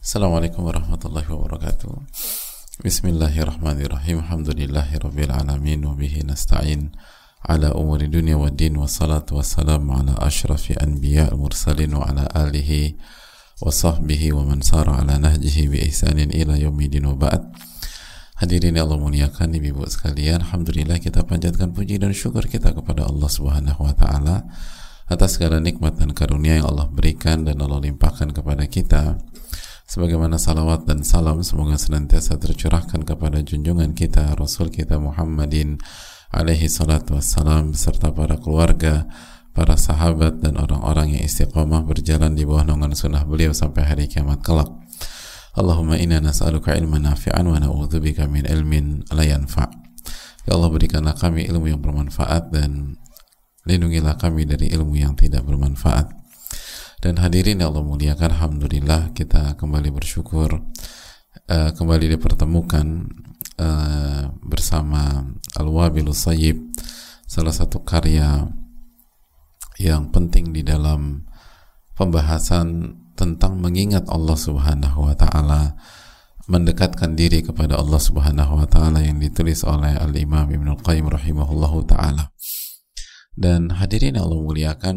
Assalamualaikum warahmatullahi wabarakatuh. Bismillahirrahmanirrahim. Alhamdulillahirabbil alamin wa bihi nasta'in ala umuri dunya waddin, wassalatu wassalamu ala asyrafil anbiya wal mursalin wa ala alihi wa sahbihi wa man sara ala nahjihi bi ihsanin ila yaumidin wa ba'd. Hadirin yang Allah muliakan, ibu-ibu sekalian, alhamdulillah kita panjatkan puji dan syukur kita kepada Allah Subhanahu wa taala atas segala nikmat dan karunia yang Allah berikan dan Allah limpahkan kepada kita. Sebagaimana salawat dan salam semoga senantiasa tercurahkan kepada junjungan kita, Rasul kita Muhammadin alaihi salatu wassalam, serta para keluarga, para sahabat dan orang-orang yang istiqamah berjalan di bawah naungan sunnah beliau sampai hari kiamat kelak. Allahumma inna nas'aluka ilman nafi'an wa na'udzubika min ilmin la yanfa'. Ya Allah, berikanlah kami ilmu yang bermanfaat dan lindungilah kami dari ilmu yang tidak bermanfaat. Dan hadirin yang Allah muliakan, alhamdulillah kita kembali bersyukur kembali dipertemukan bersama Al-Wabilus Sayyib, salah satu karya yang penting di dalam pembahasan tentang mengingat Allah Subhanahu wa taala, mendekatkan diri kepada Allah Subhanahu wa taala, yang ditulis oleh Al-Imam Ibnu Qayyim rahimahullahu taala. Dan hadirin yang Allah muliakan,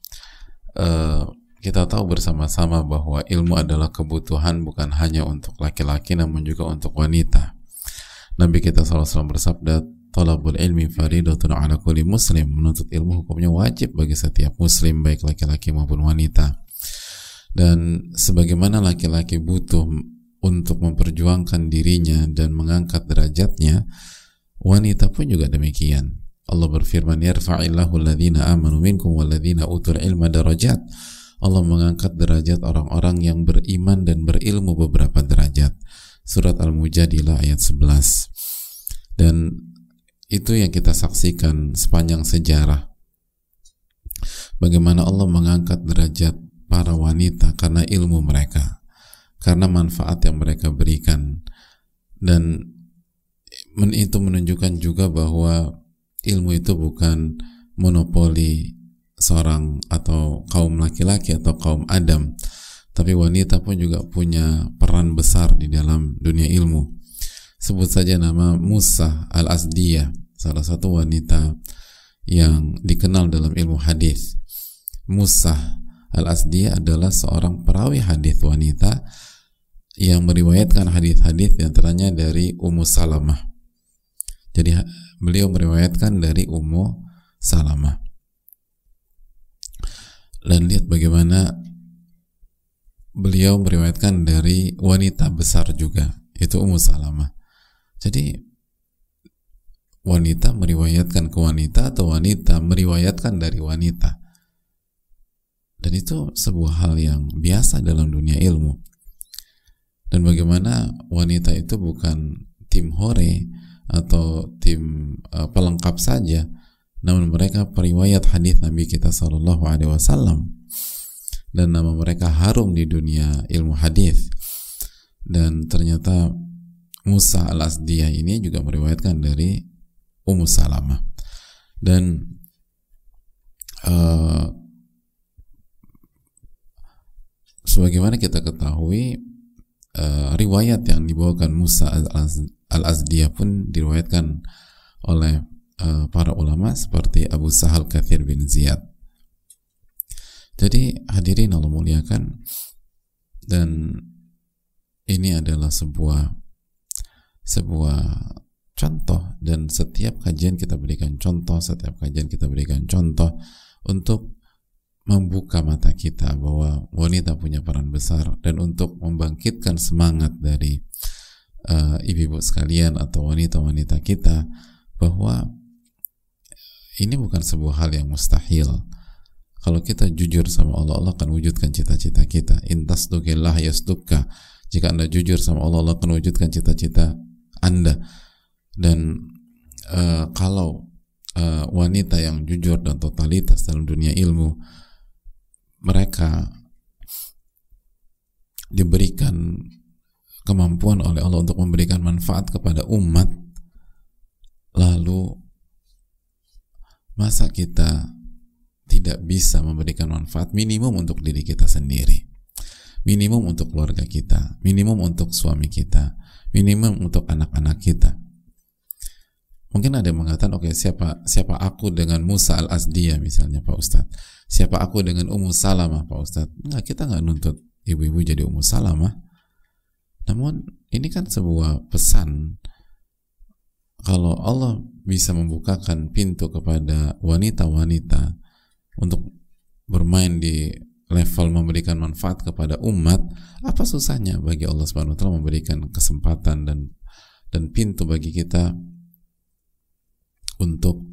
kita tahu bersama-sama bahwa ilmu adalah kebutuhan bukan hanya untuk laki-laki namun juga untuk wanita. Nabi kita SAW bersabda, "Talabul ilmi faridatun ala kulli muslim." Menuntut ilmu hukumnya wajib bagi setiap muslim, baik laki-laki maupun wanita. Dan sebagaimana laki-laki butuh untuk memperjuangkan dirinya dan mengangkat derajatnya, wanita pun juga demikian. Allah berfirman, "Yarfa'illahu alladhina amanu minkum walladhina utul ilma darajat." Allah mengangkat derajat orang-orang yang beriman dan berilmu beberapa derajat. Surat Al-Mujadilah ayat 11. Dan itu yang kita saksikan sepanjang sejarah, bagaimana Allah mengangkat derajat para wanita karena ilmu mereka, karena manfaat yang mereka berikan. Dan itu menunjukkan juga bahwa ilmu itu bukan monopoli seorang atau kaum laki-laki atau kaum Adam, tapi wanita pun juga punya peran besar di dalam dunia ilmu. Sebut saja nama Musa Al-Asdiyah, salah satu wanita yang dikenal dalam ilmu hadis. Musa Al-Asdiyah adalah seorang perawi hadis wanita yang meriwayatkan hadis-hadis di antaranya dari Ummu Salamah. Jadi beliau meriwayatkan dari Ummu Salamah. Dan lihat bagaimana beliau meriwayatkan dari wanita besar juga, yaitu Ummu Salamah. Jadi wanita meriwayatkan ke wanita atau wanita meriwayatkan dari wanita. Dan itu sebuah hal yang biasa dalam dunia ilmu. Dan bagaimana wanita itu bukan tim hore atau tim pelengkap saja, namun mereka periwayat hadis Nabi kita Shallallahu Alaihi Wasallam, dan nama mereka harum di dunia ilmu hadis. Dan ternyata Musa Al-Asdiyah ini juga meriwayatkan dari Ummu Salamah. Dan sebagaimana kita ketahui, riwayat yang dibawakan Musa Al-Asdiyah pun diriwayatkan oleh para ulama seperti Abu Sahal Katsir bin Ziyad. Jadi hadirin Allah muliakan, dan ini adalah sebuah contoh, dan setiap kajian kita berikan contoh, untuk membuka mata kita bahwa wanita punya peran besar, dan untuk membangkitkan semangat dari ibu-ibu sekalian atau wanita-wanita kita bahwa ini bukan sebuah hal yang mustahil. Kalau kita jujur sama Allah, Allah akan wujudkan cita-cita kita. In tasdukillah yasdukka. Jika Anda jujur sama Allah, Allah akan wujudkan cita-cita Anda. Dan kalau wanita yang jujur dan totalitas dalam dunia ilmu, mereka diberikan kemampuan oleh Allah untuk memberikan manfaat kepada umat. Lalu masa kita tidak bisa memberikan manfaat minimum untuk diri kita sendiri? minimum untuk keluarga kita, minimum untuk suami kita, minimum untuk anak-anak kita. Mungkin ada yang mengatakan, oke, siapa aku dengan Musa al-Asdiyah misalnya Pak Ustadz, siapa aku dengan Ummu Salamah Pak Ustadz. Enggak, kita nggak nuntut ibu-ibu jadi Ummu Salamah. Namun ini kan sebuah pesan, kalau Allah bisa membukakan pintu kepada wanita-wanita untuk bermain di level memberikan manfaat kepada umat, apa susahnya bagi Allah Subhanahu wa taala memberikan kesempatan dan pintu bagi kita untuk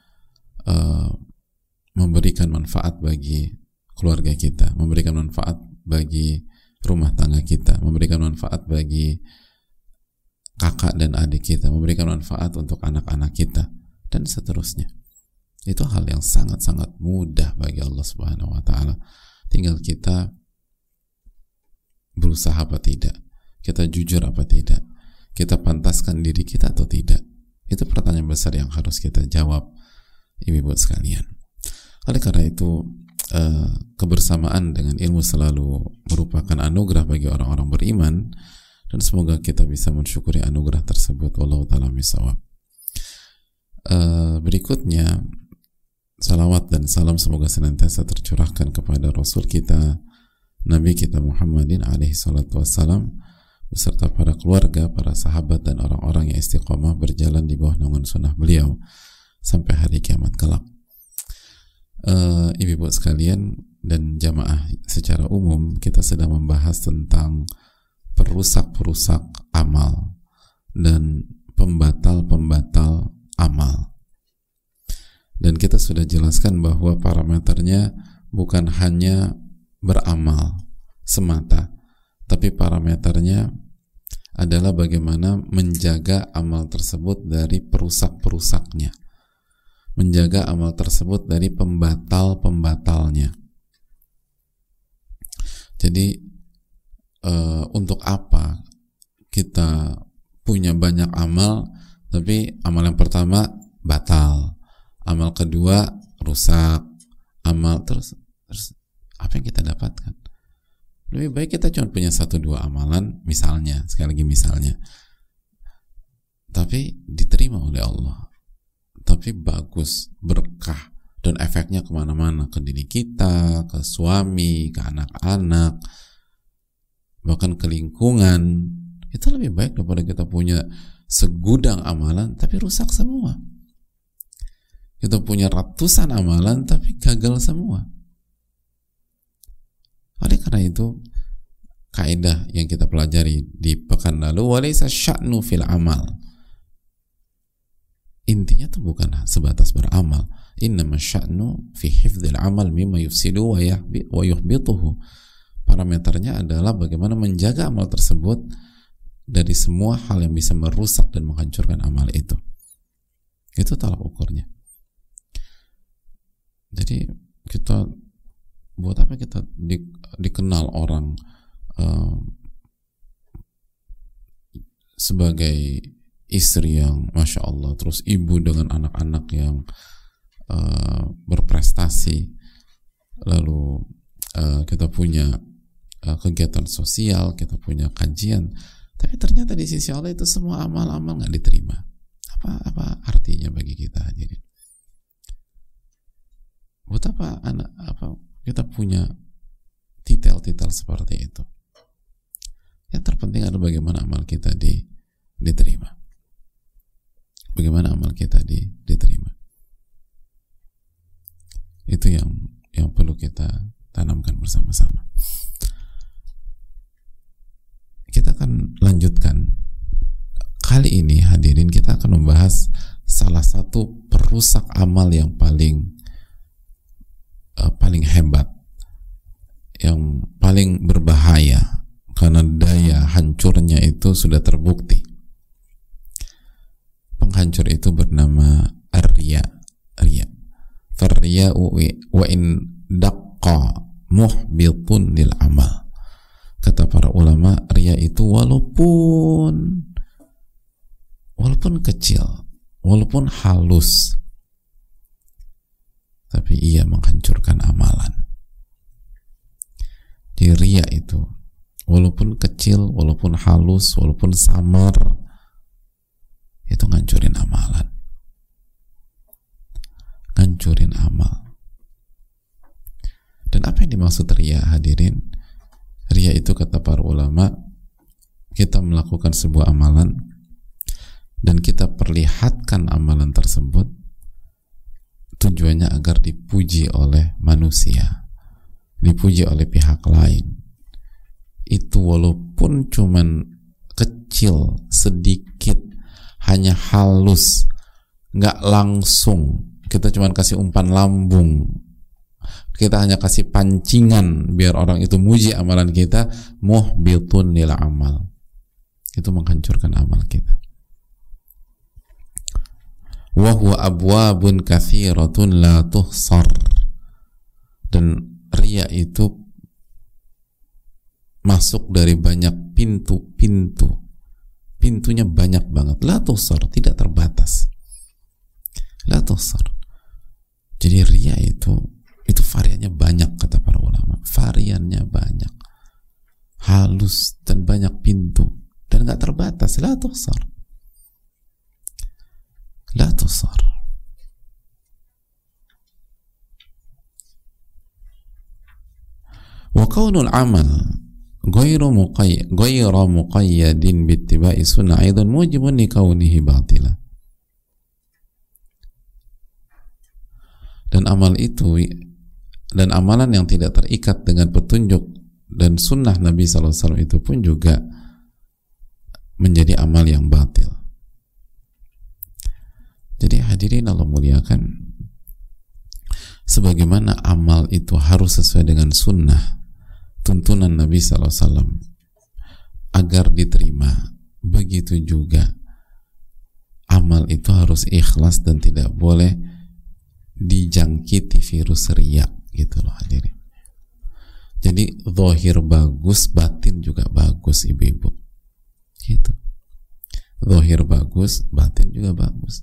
memberikan manfaat bagi keluarga kita, memberikan manfaat bagi rumah tangga kita, memberikan manfaat bagi kakak dan adik kita, memberikan manfaat untuk anak-anak kita, dan seterusnya. Itu hal yang sangat-sangat mudah bagi Allah Subhanahu wa taala. Tinggal kita berusaha apa tidak, kita jujur apa tidak, kita pantaskan diri kita atau tidak. Itu pertanyaan besar yang harus kita jawab, ibu-ibu sekalian. Oleh karena itu, kebersamaan dengan ilmu selalu merupakan anugerah bagi orang-orang beriman, dan semoga kita bisa mensyukuri anugerah tersebut. Wallahu ta'ala bishawab. Berikutnya, salawat dan salam semoga senantiasa tercurahkan kepada Rasul kita, Nabi kita Muhammadin alaihi salatu wassalam, beserta para keluarga, para sahabat, dan orang-orang yang istiqomah berjalan di bawah naungan sunnah beliau sampai hari kiamat kelak. Ibu-ibu sekalian dan jamaah secara umum, kita sedang membahas tentang perusak-perusak amal dan pembatal-pembatal amal. Dan kita sudah jelaskan bahwa parameternya bukan hanya beramal semata, tapi parameternya adalah bagaimana menjaga amal tersebut dari perusak-perusaknya, menjaga amal tersebut dari pembatal-pembatalnya. Jadi untuk apa kita punya banyak amal, tapi amal yang pertama batal, amal kedua rusak, amal terus apa yang kita dapatkan? Lebih baik kita cuma punya 1-2 amalan, misalnya, sekali lagi misalnya, tapi diterima oleh Allah, tapi bagus, berkah, dan efeknya kemana-mana, ke diri kita, ke suami, ke anak-anak, bahkan ke lingkungan. Itu lebih baik daripada kita punya segudang amalan tapi rusak semua. Kita punya ratusan amalan tapi gagal semua. Oleh karena itu, kaidah yang kita pelajari di pekan lalu, walaysa sya'nu fil amal, intinya itu bukan sebatas beramal, innama sya'nu fi hifdzil amal mimma yufsidu wa yuhbituhu. Parameternya adalah bagaimana menjaga amal tersebut dari semua hal yang bisa merusak dan menghancurkan amal itu. Itu tolak ukurnya. Jadi kita buat apa kita dikenal orang sebagai istri yang Masya Allah, terus ibu dengan anak-anak yang berprestasi, lalu kita punya kegiatan sosial, kita punya kajian, tapi ternyata di sisi Allah itu semua amal-amal nggak diterima. Apa artinya bagi kita? Jadi buat apa kita punya titel-titel seperti itu? Yang terpenting adalah bagaimana amal kita diterima. Bagaimana amal kita diterima. Itu yang perlu kita tanamkan bersama-sama. Kita akan lanjutkan. Kali ini hadirin, kita akan membahas salah satu perusak amal yang paling hebat, yang paling berbahaya, karena daya hancurnya itu sudah terbukti. Penghancur itu bernama ar-riya. Farriya'u wa in daqqa muhbitun lil amal. Kata para ulama, riya itu walaupun kecil, walaupun halus, tapi ia menghancurkan amalan. Di riya itu walaupun kecil, walaupun halus, walaupun samar, itu ngancurin amalan, ngancurin amal. Dan apa yang dimaksud riya, hadirin? Riya itu kata para ulama, kita melakukan sebuah amalan dan kita perlihatkan amalan tersebut tujuannya agar dipuji oleh manusia, dipuji oleh pihak lain. Itu walaupun cuman kecil, sedikit, hanya halus, nggak langsung, kita cuman kasih umpan lambung, kita hanya kasih pancingan biar orang itu muji amalan kita, muhbitun lil amal, itu menghancurkan amal kita. Wa huwa abwabun katsiratun la tuhsar. Dan riya itu masuk dari banyak pintu-pintu, pintunya banyak banget, la tuhsar, tidak terbatas, la tuhsar. Jadi riya itu variannya banyak kata para ulama, variannya banyak, halus dan banyak pintu dan nggak terbatas, la tuhsar, la tuhsar. Wa kaunul amal ghairu muqayyadin bittiba'i sunnah aidan mujibun li kaunihi batila. Dan amal itu, dan amalan yang tidak terikat dengan petunjuk dan sunnah Nabi SAW itu pun juga menjadi amal yang batil. Jadi hadirin Allah muliakan, sebagaimana amal itu harus sesuai dengan sunnah, tuntunan Nabi SAW agar diterima, begitu juga amal itu harus ikhlas dan tidak boleh dijangkiti virus riya, gitu loh hadirin. Jadi zahir bagus, batin juga bagus, ibu-ibu, gitu. Zahir bagus, batin juga bagus.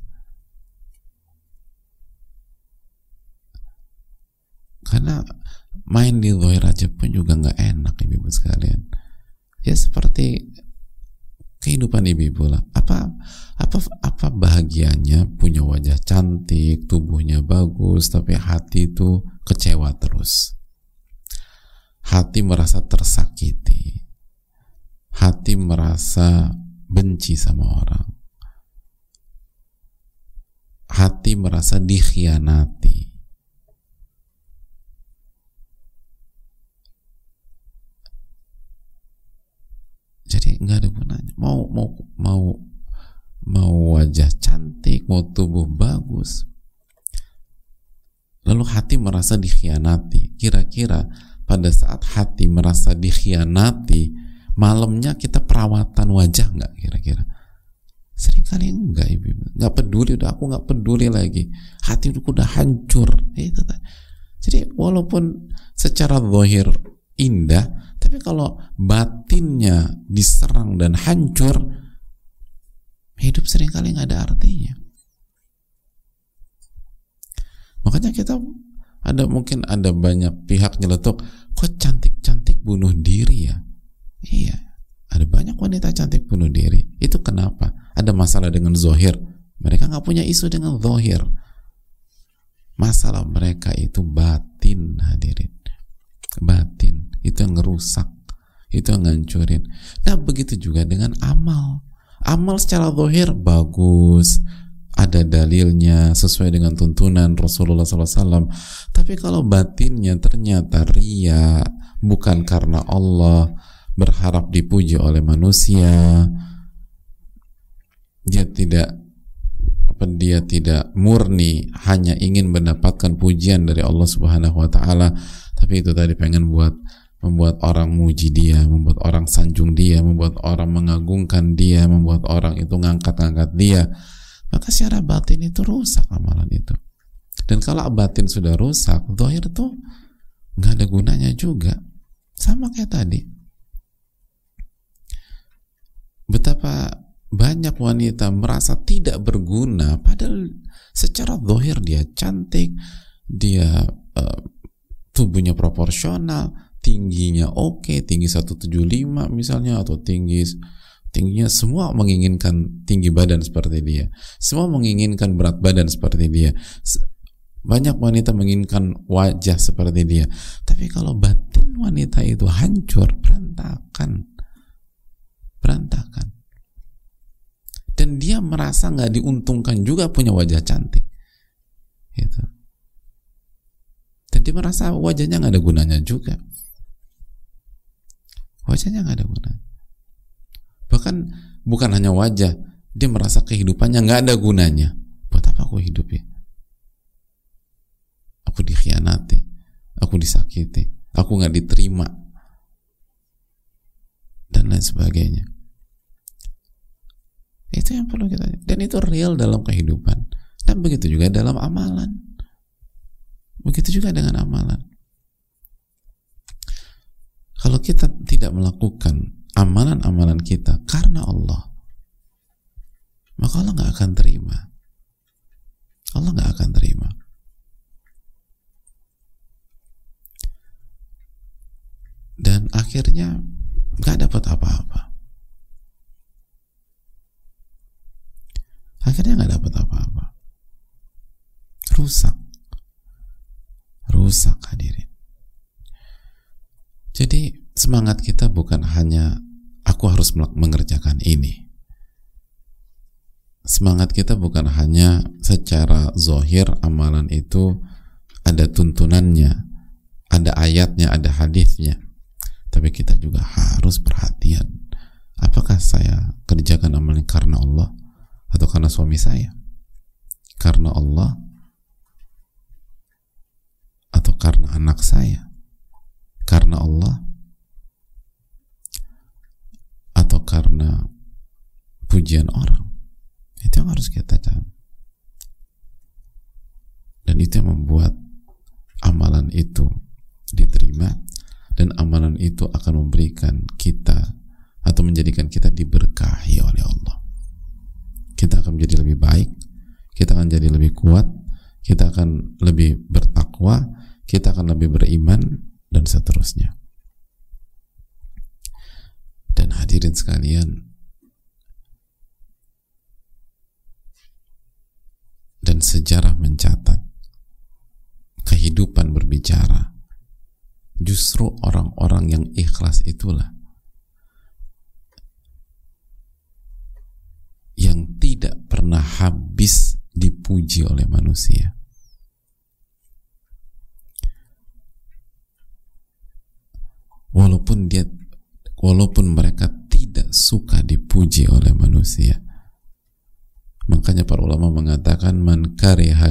Karena main di zahir aja pun juga nggak enak, ibu-ibu sekalian. Ya seperti kehidupan ibu-ibu lah. Apa bahagianya punya wajah cantik, tubuhnya bagus, tapi hati itu kecewa terus. Hati merasa tersakiti, hati merasa benci sama orang, hati merasa dikhianati. Jadi nggak ada gunanya. Mau wajah cantik, mau tubuh bagus, lalu hati merasa dikhianati. Kira-kira pada saat hati merasa dikhianati, malamnya kita perawatan wajah nggak kira-kira? Seringkali enggak, ibu. Nggak peduli, udah aku nggak peduli lagi. Hati udah hancur. Itu. Jadi walaupun secara zahir indah, tapi kalau batinnya diserang dan hancur, hidup seringkali nggak ada artinya. Makanya kita mungkin ada banyak pihak nyeletuk, kok cantik-cantik bunuh diri ya? Iya, ada banyak wanita cantik bunuh diri. Itu kenapa? Ada masalah dengan zahir. Mereka nggak punya isu dengan zahir. Masalah mereka itu batin, hadirin. Batin itu yang ngerusak, itu yang ngancurin. Nah begitu juga dengan amal. Amal secara zahir bagus, ada dalilnya sesuai dengan tuntunan Rasulullah SAW. Tapi kalau batinnya ternyata riya, bukan karena Allah, berharap dipuji oleh manusia, dia tidak murni hanya ingin mendapatkan pujian dari Allah Subhanahu wa taala, tapi itu tadi pengen membuat orang muji dia, membuat orang sanjung dia, membuat orang mengagungkan dia, membuat orang itu ngangkat-ngangkat dia, maka secara batin itu rusak amalan itu. Dan kalau batin sudah rusak, zahir itu nggak ada gunanya juga. Sama kayak tadi, betapa banyak wanita merasa tidak berguna, padahal secara zahir dia cantik, dia tubuhnya proporsional, tingginya tinggi 175 misalnya, atau tingginya semua menginginkan tinggi badan seperti dia, semua menginginkan berat badan seperti dia, banyak wanita menginginkan wajah seperti dia. Tapi kalau batin wanita itu hancur, berantakan, dan dia merasa nggak diuntungkan juga punya wajah cantik gitu. Dan dia merasa wajahnya nggak ada gunanya juga, wajahnya nggak ada gunanya. Bahkan bukan hanya wajah, dia merasa kehidupannya nggak ada gunanya. Buat apa aku hidup ya? Aku dikhianati, aku disakiti, aku nggak diterima, dan lain sebagainya. Itu yang perlu kita, dan itu real dalam kehidupan. Dan begitu juga dalam amalan, begitu juga dengan amalan. Kalau kita tidak melakukan amalan-amalan kita karena Allah, maka Allah nggak akan terima. Allah nggak akan terima. Dan akhirnya nggak dapat apa-apa. Akhirnya nggak dapat apa-apa. Rusak hadirin. Jadi semangat kita bukan hanya aku harus mengerjakan ini. Semangat kita bukan hanya secara zahir amalan itu ada tuntunannya, ada ayatnya, ada hadisnya. Tapi kita juga harus perhatian, apakah saya kerjakan amalan karena Allah atau karena suami saya, karena Allah atau karena anak saya, karena Allah atau karena pujian orang. Itu yang harus kita cari, dan itu yang membuat amalan itu diterima, dan amalan itu akan memberikan kita atau menjadikan kita diberkahi oleh Allah. Kita akan menjadi lebih baik, kita akan jadi lebih kuat, kita akan lebih bertakwa, kita akan lebih beriman, dan seterusnya. Dan hadirin sekalian, dan sejarah mencatat, kehidupan berbicara, justru orang-orang yang ikhlas itulah yang tidak pernah habis dipuji oleh manusia. Walaupun mereka tidak suka dipuji oleh manusia. Makanya para ulama mengatakan man kariha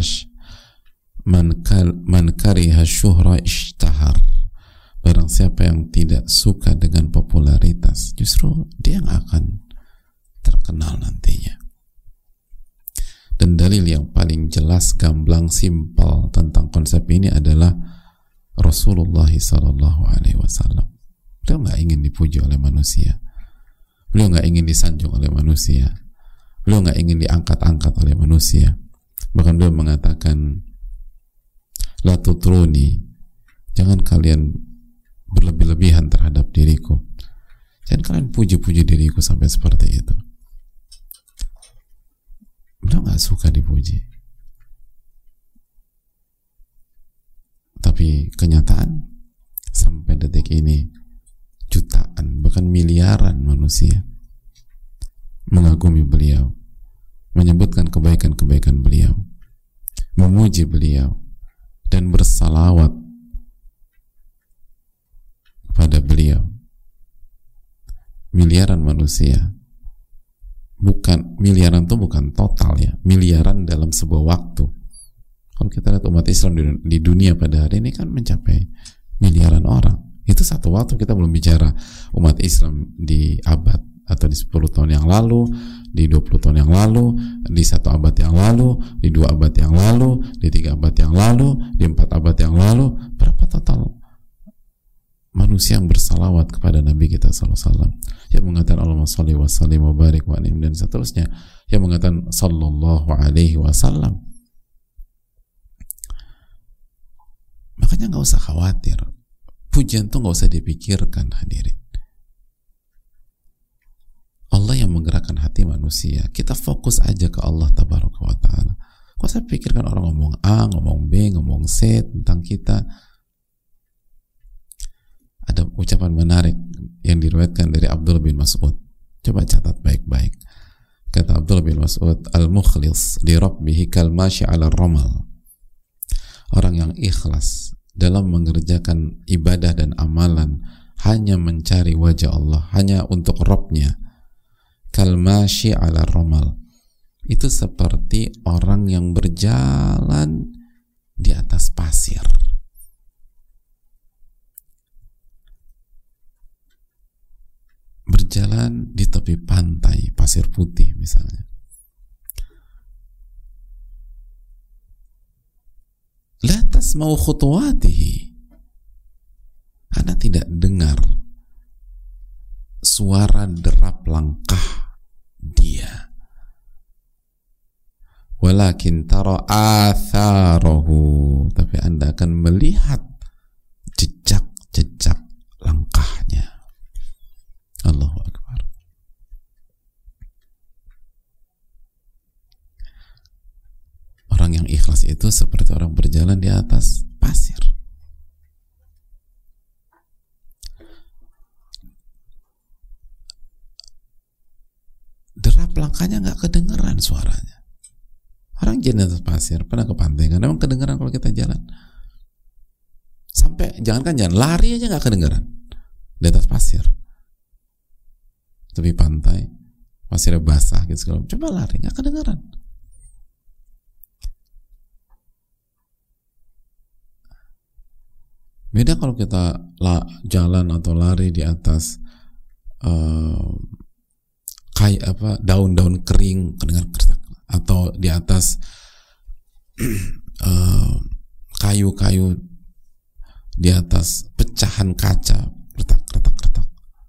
syuhra ishtahar. Barang siapa yang tidak suka dengan popularitas, justru dia yang akan terkenal nantinya. Dan dalil yang paling jelas, gamblang, simpel tentang konsep ini adalah Rasulullah SAW. Beliau nggak ingin dipuji oleh manusia, beliau nggak ingin disanjung oleh manusia, beliau nggak ingin diangkat-angkat oleh manusia. Bahkan beliau mengatakan, la tutruni, jangan kalian berlebih-lebihan terhadap diriku, jangan kalian puji-puji diriku sampai seperti itu. Beliau nggak suka dipuji. Tapi kenyataan sampai detik ini jutaan, bahkan miliaran manusia mengagumi beliau, menyebutkan kebaikan-kebaikan beliau, memuji beliau, dan bersalawat kepada beliau. Miliaran manusia, bukan miliaran itu bukan total ya, miliaran dalam sebuah waktu. Kalau kita lihat umat Islam di dunia pada hari ini kan mencapai miliaran orang. Itu satu waktu, kita belum bicara umat Islam di abad atau di 10 tahun yang lalu, di 20 tahun yang lalu, di 1 abad yang lalu, di 2 abad yang lalu, di 3 abad yang lalu, di 4 abad yang lalu. Berapa total manusia yang bersalawat kepada Nabi kita SAW, yang mengatakan Allahumma sholli wa sallim wa barik wa anim, dan seterusnya, yang mengatakan sallallahu alaihi wasallam. Makanya nggak usah khawatir Pujian tuh nggak usah dipikirkan, hadirin. Allah yang menggerakkan hati manusia. Kita fokus aja ke Allah tabaraka wa ta'ala. Kok saya pikirkan orang ngomong A, ngomong B, ngomong C tentang kita. Ada ucapan menarik yang diriwayatkan dari Abdullah bin Mas'ud. Coba catat baik-baik. Kata Abdullah bin Mas'ud, al-mukhlis li rabbihi kal mashi 'ala ramal. Orang yang ikhlas dalam mengerjakan ibadah dan amalan hanya mencari wajah Allah, hanya untuk Rabb-nya. Kalmashi ala romal, itu seperti orang yang berjalan di atas pasir. Berjalan di tepi pantai pasir putih misalnya. La tasma'u khutuwatihi, Anda tidak dengar suara derap langkah dia, walakin tara atharahu, tapi Anda akan melihat jejak-jejak langkahnya. Allahu Akbar. Orang yang ikhlas itu seperti orang berjalan di atas pasir. Derap langkahnya nggak kedengeran suaranya. Orang jalan di atas pasir, pernah ke pantai kan? Emang kedengeran kalau kita jalan. Sampai jangankan jalan, lari aja nggak kedengeran di atas pasir. Tepi pantai, pasirnya basah gitu segala. Coba lari, nggak kedengeran. Beda kalau kita jalan atau lari di atas kayak daun-daun kering kedengar kertak, atau di atas kayu-kayu, di atas pecahan kaca retak.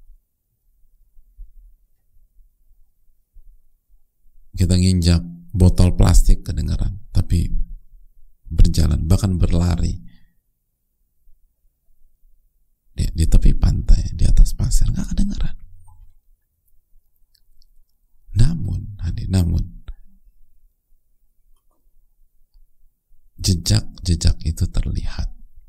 Kita nginjak botol plastik kedengaran, tapi berjalan bahkan berlari di tepi pantai di atas pasir nggak kedengaran. Namun jejak-jejak itu terlihat.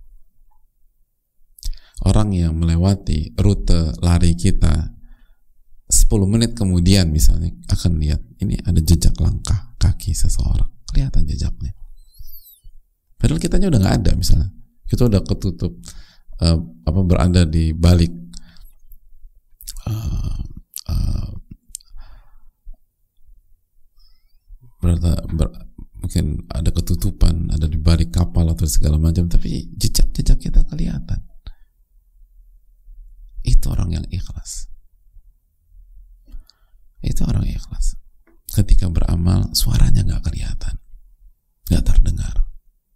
Orang yang melewati rute lari kita 10 menit kemudian misalnya akan lihat ini ada jejak langkah kaki seseorang, kelihatan jejaknya. Padahal kitanya udah nggak ada, misalnya kita udah ketutup berada di balik mungkin ada ketutupan, ada di balik kapal atau segala macam, tapi jejak-jejak kita kelihatan. Itu orang yang ikhlas. Itu orang ikhlas. Ketika beramal, suaranya nggak kelihatan, nggak terdengar,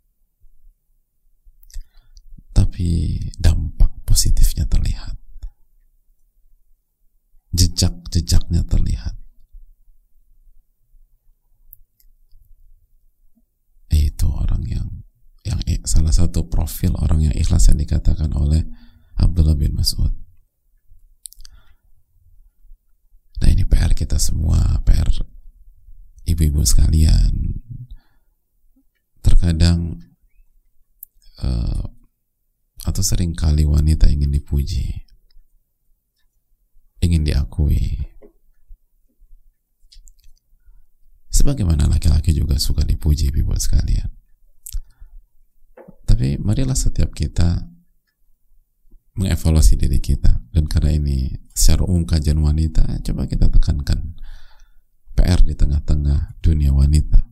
tapi dampak positifnya terlihat. Jejak-jejaknya terlihat. Itu orang yang salah satu profil orang yang ikhlas yang dikatakan oleh Abdullah bin Mas'ud. Nah, ini PR kita semua, PR ibu-ibu sekalian. Terkadang atau seringkali wanita ingin dipuji, ingin diakui. Sebagaimana laki-laki juga suka dipuji, ibu sekalian. Tapi marilah setiap kita mengevaluasi diri kita. Dan karena ini secara umum kajian wanita, coba kita tekankan PR di tengah-tengah dunia wanita.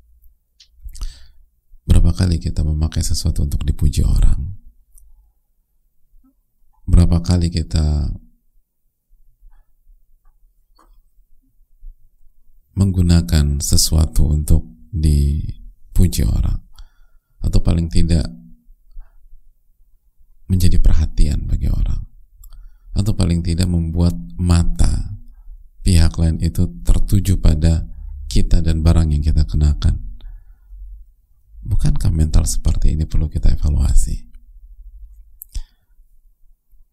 Berapa kali kita memakai sesuatu untuk dipuji orang? Berapa kali kita menggunakan sesuatu untuk dipuji orang, atau paling tidak menjadi perhatian bagi orang, atau paling tidak membuat mata pihak lain itu tertuju pada kita dan barang yang kita kenakan. Bukankah mental seperti ini perlu kita evaluasi?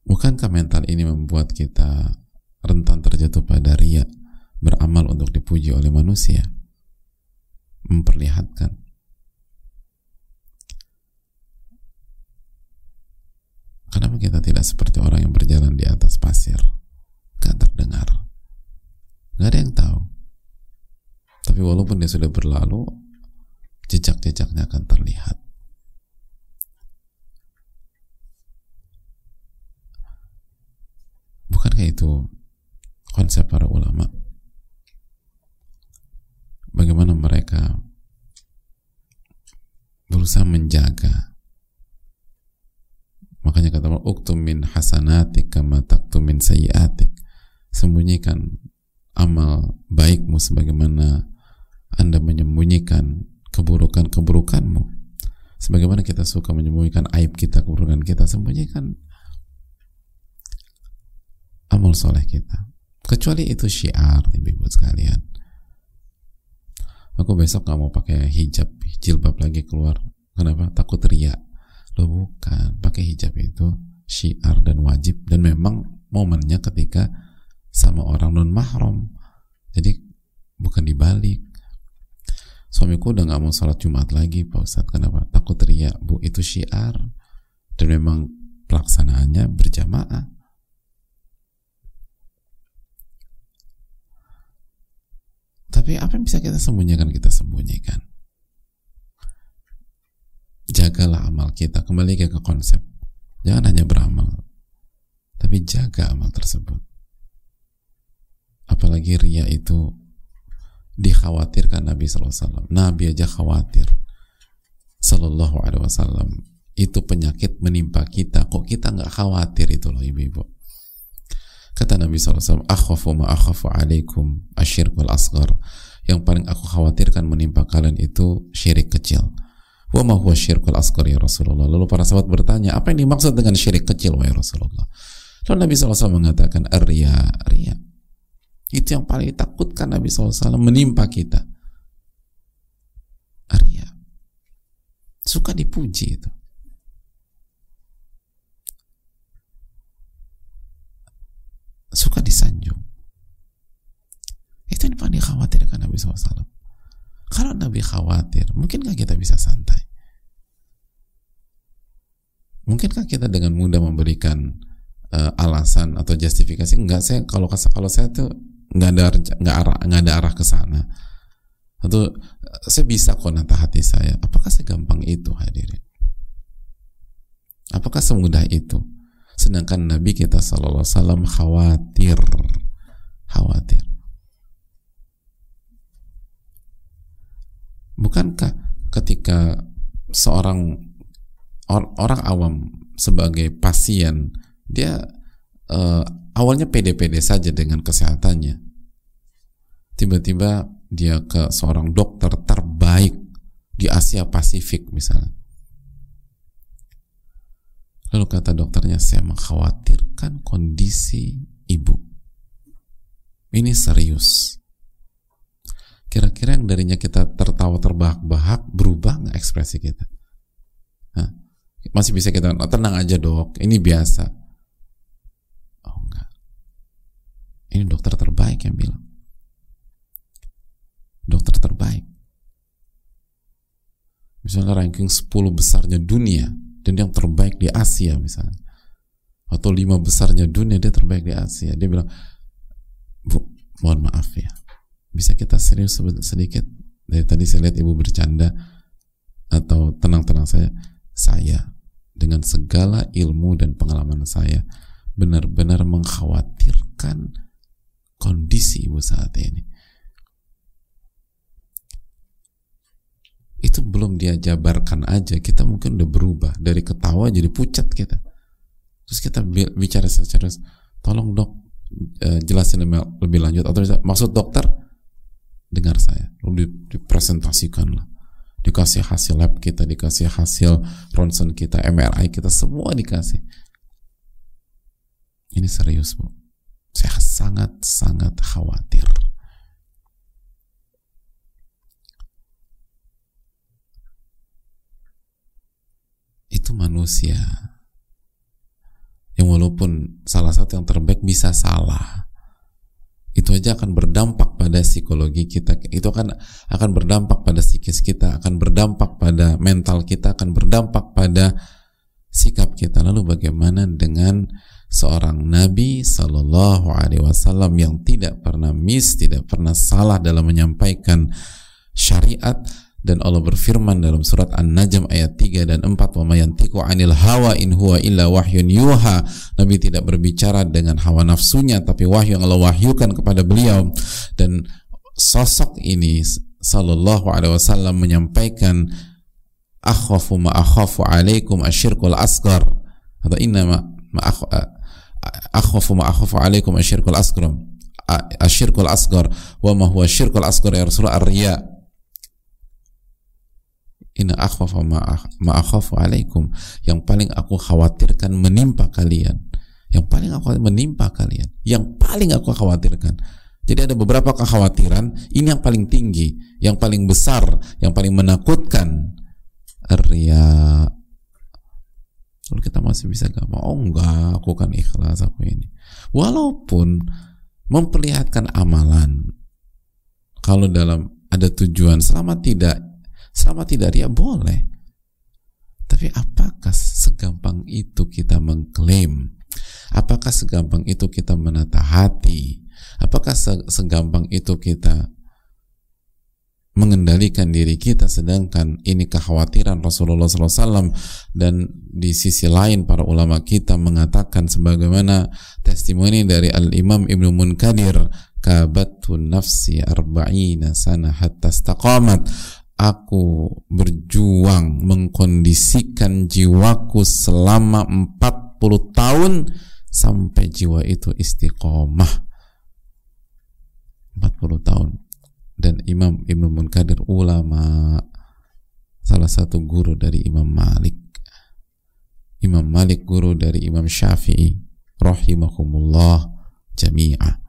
Bukankah mental ini membuat kita rentan terjatuh pada riya, beramal untuk dipuji oleh manusia, memperlihatkan? Kenapa kita tidak seperti orang yang berjalan di atas pasir, gak terdengar, gak ada yang tahu, tapi walaupun dia sudah berlalu, jejak-jejaknya akan terlihat. Bukankah itu konsep para ulama? Bagaimana mereka berusaha menjaga. Makanya kata Allah, uktum min hasanatik kama taktum min sayyiatik. Sembunyikan amal baikmu sebagaimana Anda menyembunyikan keburukan-keburukanmu. Sebagaimana kita suka menyembunyikan aib kita, keburukan kita, sembunyikan amal soleh kita. Kecuali itu syiar, ibu-ibu sekalian. Aku besok gak mau pakai hijab, jilbab lagi keluar. Kenapa? Takut riya. Loh bukan, pakai hijab itu syiar dan wajib, dan memang momennya ketika sama orang non mahram. Jadi bukan dibalik. Suamiku udah gak mau sholat Jumat lagi, Pak Ustadz. Kenapa? Takut riya. Bu, itu syiar, dan memang pelaksanaannya berjamaah. Tapi apa yang bisa kita sembunyikan, kita sembunyikan. Jagalah amal kita. Kembali ke konsep. Jangan hanya beramal, tapi jaga amal tersebut. Apalagi riya itu dikhawatirkan Nabi SAW. Nabi aja khawatir Sallallahu Alaihi Wasallam. Itu penyakit menimpa kita. Kok kita nggak khawatir? Itu loh ibu-ibu. Kata Nabi SAW, akhafu ma akhafu alaikum asyirkul asghar. Yang paling aku khawatirkan menimpa kalian itu syirik kecil. Wa ma huwa syirkul asghar ya Rasulullah. Lalu para sahabat bertanya, apa yang dimaksud dengan syirik kecil wahai Rasulullah? Lalu Nabi SAW mengatakan, riya. Itu yang paling ditakutkan Nabi SAW menimpa kita. Riya. Suka dipuji itu. Suka disanjung. Itu yang paling dikhawatirkan Nabi SAW. Kalau Nabi khawatir, mungkinkah kita bisa santai? Mungkinkah kita dengan mudah memberikan alasan atau justifikasi? Enggak, saya kalau saya tuh nggak ada arah ke sana. Atau saya bisa kok nata hati saya. Apakah segampang itu, hadirin? Apakah semudah itu? Sedangkan Nabi kita sallallahu alaihi wasallam khawatir. Bukankah ketika seorang orang awam sebagai pasien, dia awalnya pede-pede saja dengan kesehatannya, tiba-tiba dia ke seorang dokter terbaik di Asia Pasifik misalnya. Lalu kata dokternya, saya mengkhawatirkan kondisi ibu. Ini serius. Kira-kira yang darinya kita tertawa terbahak-bahak, berubah nggak ekspresi kita? Hah? Masih bisa kita, tenang aja dok, ini biasa. Oh enggak. Ini dokter terbaik yang bilang. Dokter terbaik. Misalnya ranking 10 besarnya dunia, dan yang terbaik di Asia misalnya, atau 5 besarnya dunia, dia terbaik di Asia. Dia bilang, Bu, mohon maaf ya, bisa kita serius sedikit? Dari tadi saya lihat ibu bercanda, atau tenang-tenang saya dengan segala ilmu dan pengalaman saya benar-benar mengkhawatirkan kondisi ibu saat ini. Itu belum dia jabarkan aja, kita mungkin udah berubah dari ketawa jadi pucat kita. Terus kita bicara secara, tolong dok, jelasin lebih lanjut, atau maksud dokter, dengar saya. Lalu dipresentasikan lah, dikasih hasil lab kita, dikasih hasil ronsen kita, MRI kita, semua dikasih. Ini serius Bu, saya sangat khawatir. Itu manusia yang walaupun salah satu yang terbaik bisa salah. Itu aja akan berdampak pada psikologi kita, itu akan berdampak pada psikis kita, akan berdampak pada mental kita, akan berdampak pada sikap kita. Lalu bagaimana dengan seorang Nabi Sallallahu Alaihi Wasallam yang tidak pernah tidak pernah salah dalam menyampaikan syariat, dan Allah berfirman dalam surat An-Najm ayat 3 dan 4, wa ma yantiqu 'anil hawa in huwa illa wahyun yuha. Nabi tidak berbicara dengan hawa nafsunya, tapi wahyu yang Allah wahyukan kepada beliau. Dan sosok ini Sallallahu Alaihi Wasallam menyampaikan, akhafu ma akhafu alaikum asyirkul asghar, atau inna ma akhafu ma akhafu alaikum asyirkul asghar wa ma huwa asyirkul asghar ya Rasulullah ar-riya. Inna akhwafa ma akhafu alaikum, yang paling aku khawatirkan menimpa kalian, yang paling aku khawatirkan. Jadi ada beberapa kekhawatiran, ini yang paling tinggi, yang paling besar, yang paling menakutkan, riya. Lalu kita masih bisa gampang, oh enggak, aku kan ikhlas, aku ini. Walaupun memperlihatkan amalan, kalau dalam ada tujuan, selama tidak riya boleh. Tapi apakah segampang itu kita mengklaim? Apakah segampang itu kita menata hati? Apakah segampang itu kita mengendalikan diri kita, sedangkan ini kekhawatiran Rasulullah SAW? Dan di sisi lain para ulama kita mengatakan, sebagaimana testimoni dari Al-Imam Ibnu Munkadir, kabattu nafsi arba'ina sana hatta istaqamat, aku berjuang mengkondisikan jiwaku selama 40 tahun sampai jiwa itu istiqomah. 40 tahun. Dan Imam Ibnu Munkadir ulama, salah satu guru dari Imam Malik. Imam Malik guru dari Imam Syafi'i rahimahumullah jami'ah.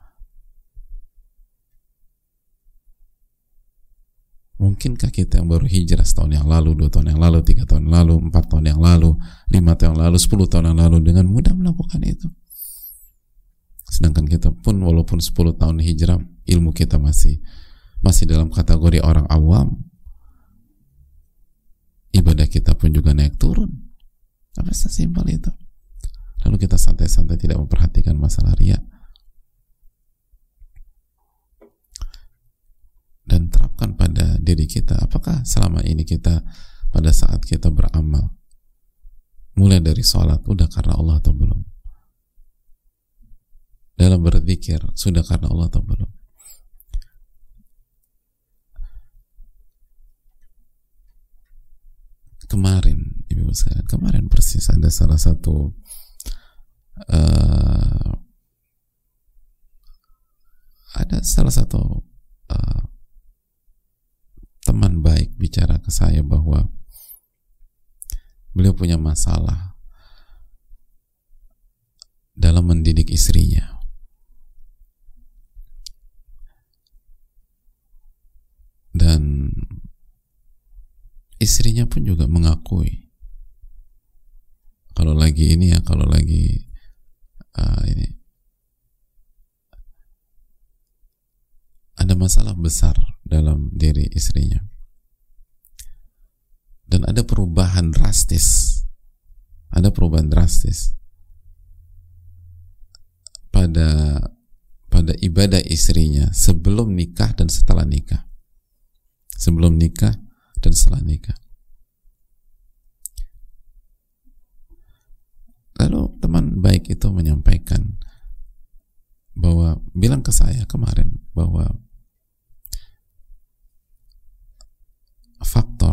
Mungkinkah kita yang baru hijrah setahun yang lalu, 2 tahun yang lalu, 3 tahun yang lalu, 4 tahun yang lalu, 5 tahun yang lalu, 10 tahun yang lalu dengan mudah melakukan itu? Sedangkan kita pun walaupun 10 tahun hijrah, ilmu kita masih dalam kategori orang awam. Ibadah kita pun juga naik turun. Apa sesimpel itu? Lalu kita santai-santai tidak memperhatikan masalah riya. Dan terapkan pada diri kita. Apakah selama ini kita pada saat kita beramal, mulai dari sholat, udah karena Allah atau belum? Dalam berzikir, sudah karena Allah atau belum? Kemarin, ibu sekalian, kemarin persis ada salah satu teman baik bicara ke saya bahwa beliau punya masalah dalam mendidik istrinya. Dan istrinya pun juga mengakui kalau lagi ini ada masalah besar dalam diri istrinya, dan ada perubahan drastis pada ibadah istrinya sebelum nikah dan setelah nikah, Lalu teman baik itu menyampaikan bahwa, bilang ke saya kemarin bahwa faktor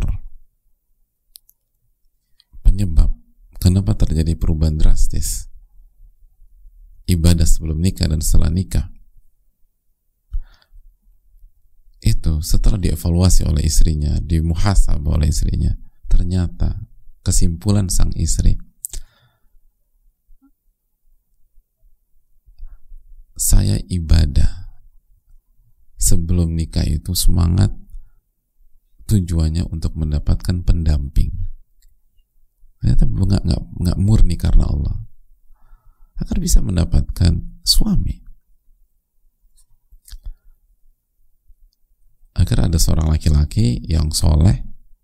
penyebab kenapa terjadi perubahan drastis ibadah sebelum nikah dan setelah nikah itu, setelah dievaluasi oleh istrinya, dimuhasabah oleh istrinya, ternyata kesimpulan sang istri, saya ibadah sebelum nikah itu semangat tujuannya untuk mendapatkan pendamping. Ternyata nggak murni karena Allah. agar bisa mendapatkan suami. Agar ada seorang laki-laki yang soleh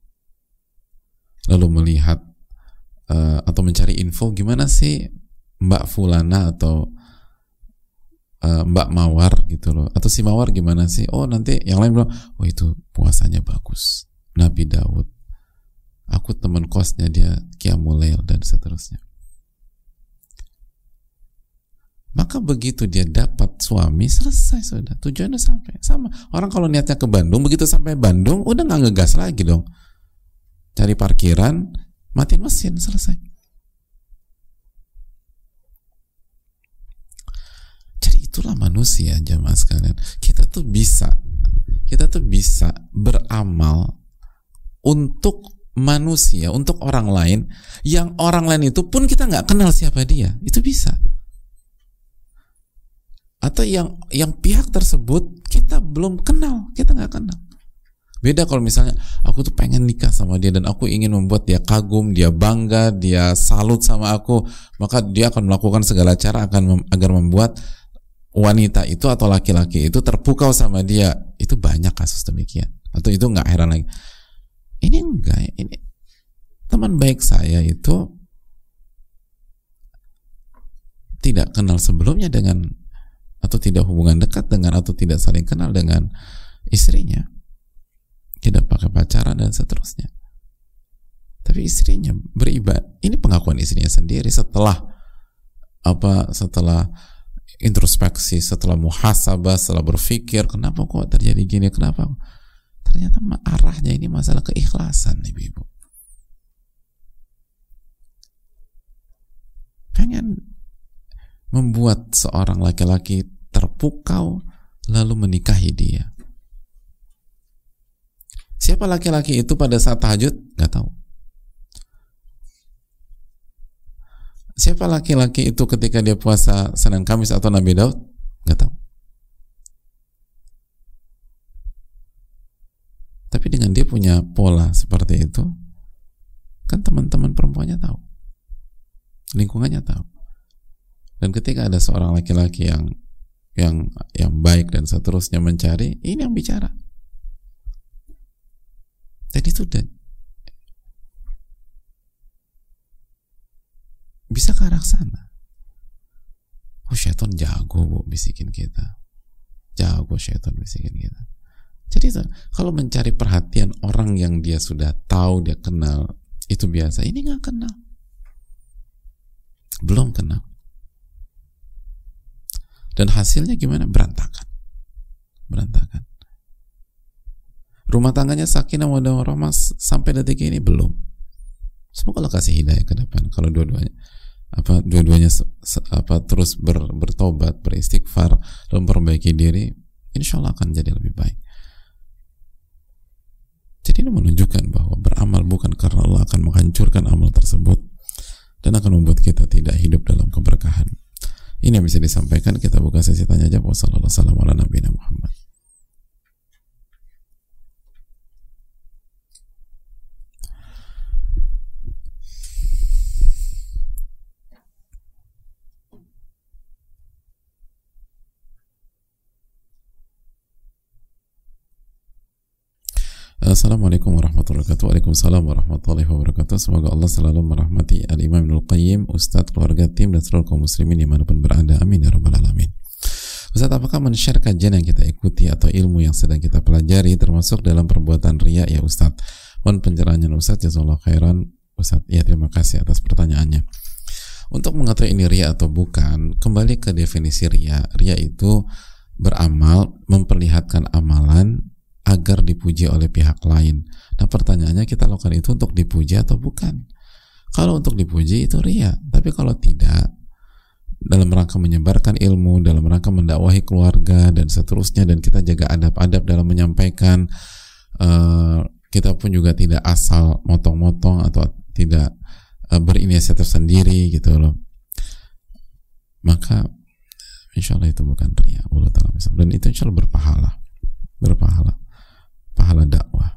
lalu melihat atau mencari info gimana sih Mbak Fulana atau Mbak Mawar gitu loh, atau si Mawar gimana sih, oh nanti yang lain bilang oh itu puasanya bagus, Nabi Daud, aku teman kosnya dia Qiyamul Lail dan seterusnya. Maka begitu dia dapat suami, selesai sudah, tujuannya sampai. Sama orang kalau niatnya ke Bandung, begitu sampai Bandung udah nggak ngegas lagi dong, cari parkiran, matiin mesin, selesai. Jadi itulah manusia, jamaah sekalian. Kita tuh bisa beramal untuk manusia, untuk orang lain, yang orang lain itu pun kita nggak kenal siapa dia, itu bisa. Atau yang pihak tersebut kita belum kenal, kita nggak kenal. Beda kalau misalnya aku tuh pengen nikah sama dia dan aku ingin membuat dia kagum, dia bangga, dia salut sama aku, maka dia akan melakukan segala cara agar membuat wanita itu atau laki-laki itu terpukau sama dia. Itu banyak kasus demikian. Atau itu nggak heran lagi. Ini enggak, ini teman baik saya itu tidak kenal sebelumnya dengan, atau tidak hubungan dekat dengan, atau tidak saling kenal dengan istrinya, tidak pakai pacaran dan seterusnya, tapi istrinya beribadah. Ini pengakuan istrinya sendiri setelah introspeksi, setelah muhasabah, setelah berpikir kenapa kok terjadi gini, kenapa, ternyata arahnya ini masalah keikhlasan, ibu-ibu. Pengen membuat seorang laki-laki terpukau lalu menikahi dia. Siapa laki-laki itu pada saat tahajud? Gak tahu. Siapa laki-laki itu ketika dia puasa Senin Kamis atau Nabi Daud? Gak tahu. Tapi dengan dia punya pola seperti itu, kan teman-teman perempuannya tahu, lingkungannya tahu. Dan ketika ada seorang laki-laki yang baik dan seterusnya mencari, ini yang bicara. Dan itu bisa ke arah sana. Oh, syaitan jago, Bu, bisikin kita. Jago syaitan bisikin kita. Jadi kalau mencari perhatian orang yang dia sudah tahu, dia kenal, itu biasa. Ini nggak kenal. Belum kenal. Dan hasilnya gimana? Berantakan. Rumah tangganya sakinah mawaddah warahmah sampai detik ini belum. Semoga Allah kasih hidayah ke depan. Kalau dua-duanya terus bertobat, beristighfar, dan memperbaiki diri, insya Allah akan jadi lebih baik. Jadi ini menunjukkan bahwa beramal bukan karena Allah akan menghancurkan amal tersebut dan akan membuat kita tidak hidup dalam keberkahan. Ini yang bisa disampaikan. Kita buka sesi tanya jawab. Wassalamualaikum warahmatullahi wabarakatuh. Assalamualaikum warahmatullahi wabarakatuh. Waalaikumsalam warahmatullahi wabarakatuh. Semoga Allah selalu merahmati Al-Imam Ibnul Qayyim, Ustadz, keluarga, tim, dan seluruh kaum muslimin dimanapun berada. Amin ya rabbal alamin. Ustadz, apakah men-share kajian yang kita ikuti atau ilmu yang sedang kita pelajari termasuk dalam perbuatan riya ya Ustadz? Mohon pencerahannya Ustadz. Jazakallahu khairan Ustadz. Ya, terima kasih atas pertanyaannya. Untuk mengetahui ini riya atau bukan, kembali ke definisi riya. Riya itu beramal, memperlihatkan amalan agar dipuji oleh pihak lain. Nah, pertanyaannya, kita lakukan itu untuk dipuji atau bukan? Kalau untuk dipuji itu riya, tapi kalau tidak, dalam rangka menyebarkan ilmu, dalam rangka mendakwahi keluarga dan seterusnya, dan kita jaga adab-adab dalam menyampaikan, kita pun juga tidak asal motong-motong atau tidak berinisiatif sendiri gitu loh, maka insya Allah itu bukan riya. Dan itu insya Allah berpahala pahala dakwah.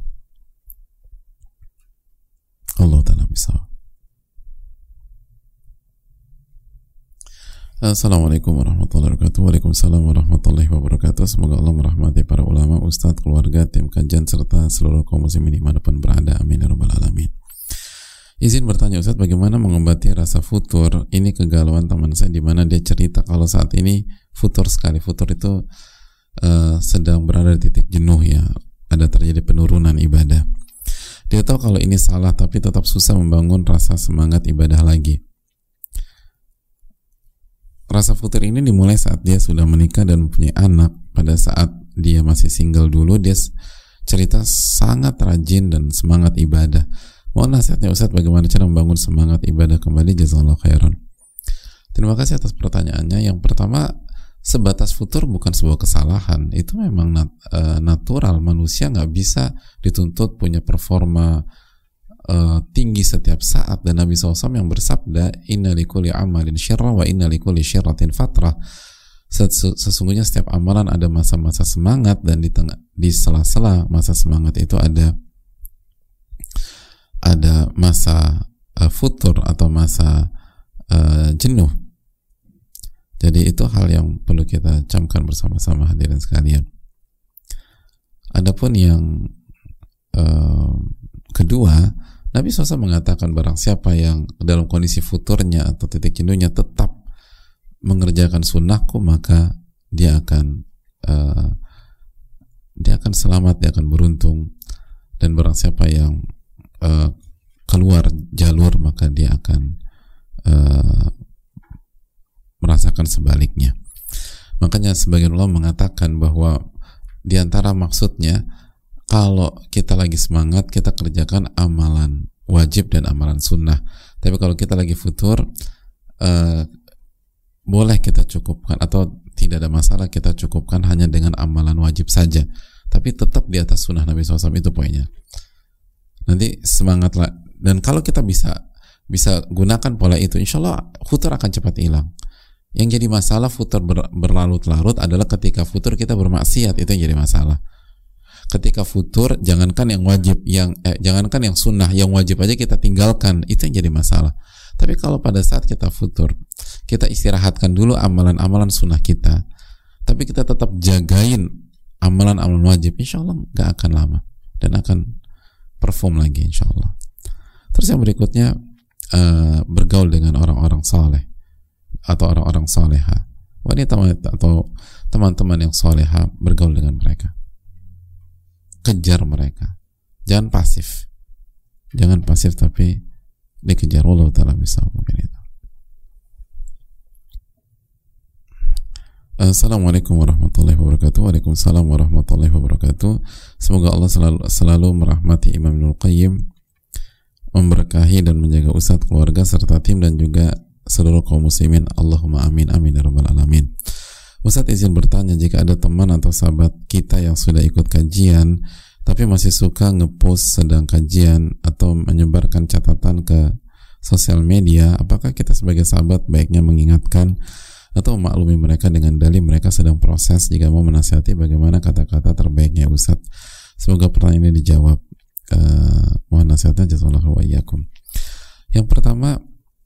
Allah Ta'ala bisa. Assalamualaikum warahmatullahi wabarakatuh. Waalaikumsalam warahmatullahi wabarakatuh. Semoga Allah merahmati para ulama, ustadz, keluarga, tim kajian, serta seluruh kaum muslimin dimanapun berada. Amin ya rabbal alamin. Izin bertanya Ustadz, bagaimana mengobati rasa futur? Ini kegalauan teman saya di mana dia cerita kalau saat ini futur sekali. Futur itu sedang berada di titik jenuh ya. Ada terjadi penurunan ibadah. Dia tahu kalau ini salah tapi tetap susah membangun rasa semangat ibadah lagi. Rasa futur ini dimulai saat dia sudah menikah dan mempunyai anak. Pada saat dia masih single dulu, dia cerita sangat rajin dan semangat ibadah. Mohon nasihatnya Ustadz, bagaimana cara membangun semangat ibadah kembali? Jazakallahu khairan. Terima kasih atas pertanyaannya. Yang pertama, sebatas futur bukan sebuah kesalahan. Itu memang natural. Manusia nggak bisa dituntut punya performa tinggi setiap saat, dan Nabi SAW yang bersabda, inna likulli amalin syirra wa inna likulli syirratin fatrah. Sesungguhnya setiap amalan ada masa-masa semangat, dan di sela-sela masa semangat itu ada masa futur atau masa jenuh. Jadi itu hal yang perlu kita camkan bersama-sama hadirin sekalian. Adapun yang kedua, Nabi SAW mengatakan barang siapa yang dalam kondisi futurnya atau titik jenuhnya tetap mengerjakan sunnahku, maka dia akan selamat, dia akan beruntung. Dan barang siapa yang keluar jalur, maka dia akan merasakan sebaliknya. Makanya sebagian ulama mengatakan bahwa di antara maksudnya, kalau kita lagi semangat, kita kerjakan amalan wajib dan amalan sunnah. Tapi kalau kita lagi futur, boleh kita cukupkan, atau tidak ada masalah kita cukupkan hanya dengan amalan wajib saja. Tapi tetap di atas sunnah Nabi SAW, itu poinnya. Nanti semangatlah. Dan kalau kita bisa gunakan pola itu, insya Allah futur akan cepat hilang. Yang jadi masalah futur berlarut-larut adalah ketika futur kita bermaksiat, itu yang jadi masalah. Ketika futur, jangankan yang wajib, jangankan yang sunnah, yang wajib aja kita tinggalkan, itu yang jadi masalah. Tapi kalau pada saat kita futur, kita istirahatkan dulu amalan-amalan sunnah kita, tapi kita tetap jagain amalan-amalan wajib, insya Allah gak akan lama dan akan perform lagi insya Allah. Terus yang berikutnya, bergaul dengan orang-orang saleh atau orang-orang saleha, wanita atau teman-teman yang saleha, bergaul dengan mereka, kejar mereka, jangan pasif tapi dikejar. Allah Ta'ala bisa mungkin itu. Assalamualaikum warahmatullahi wabarakatuh. Waalaikumsalam warahmatullahi wabarakatuh. Semoga Allah selalu merahmati Imam Ibnul Qayyim, memberkahi dan menjaga ustadz, keluarga, serta tim dan juga seluruh kaum muslimin. Allahumma amin amin ya rabbal alamin. Ustadz izin bertanya, jika ada teman atau sahabat kita yang sudah ikut kajian tapi masih suka ngepost sedang kajian atau menyebarkan catatan ke sosial media, apakah kita sebagai sahabat baiknya mengingatkan atau memaklumi mereka dengan dalih mereka sedang proses? Jika mau menasihati, bagaimana kata-kata terbaiknya Ustadz? Semoga pertanyaan ini dijawab. Mohon nasihatnya, jazakallahu wa iyyakum. Yang pertama,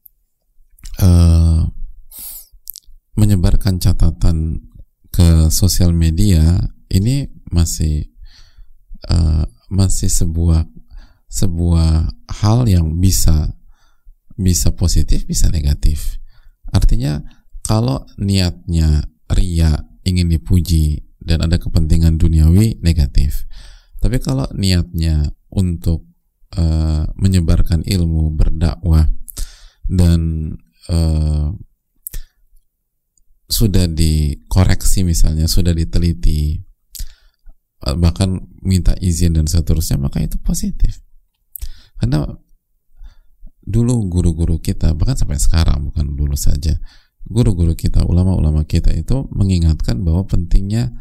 menyebarkan catatan ke sosial media ini masih sebuah hal yang bisa positif, bisa negatif. Artinya kalau niatnya riya, ingin dipuji dan ada kepentingan duniawi, negatif. Tapi kalau niatnya untuk menyebarkan ilmu, berdakwah, dan sudah dikoreksi, misalnya sudah diteliti, bahkan minta izin dan seterusnya, maka itu positif. Karena dulu guru-guru kita, bahkan sampai sekarang, bukan dulu saja, guru-guru kita, ulama-ulama kita itu mengingatkan bahwa pentingnya